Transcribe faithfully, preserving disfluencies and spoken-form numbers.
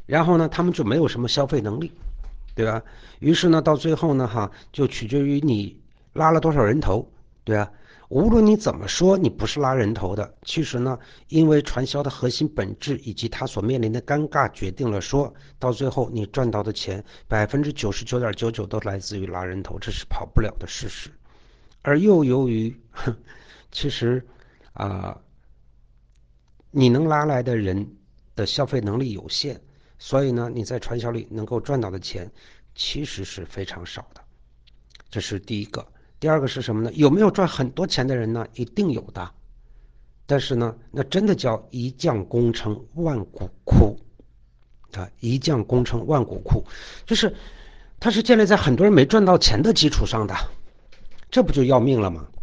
然后呢，他们就没有什么消费能力，对吧？于是呢，到最后呢，哈，就取决于你拉了多少人头，对吧？无论你怎么说，你不是拉人头的。其实呢，因为传销的核心本质以及它所面临的尴尬，决定了说到最后你赚到的钱百分之九十九点九九都来自于拉人头，这是跑不了的事实。而又由于，其实啊、呃你能拉来的人的消费能力有限，所以呢，你在传销里能够赚到的钱其实是非常少的。这是第一个。第二个是什么呢？有没有赚很多钱的人呢？一定有的。但是呢，那真的叫一将功成万骨枯啊！一将功成万骨枯，就是它是建立在很多人没赚到钱的基础上的，这不就要命了吗？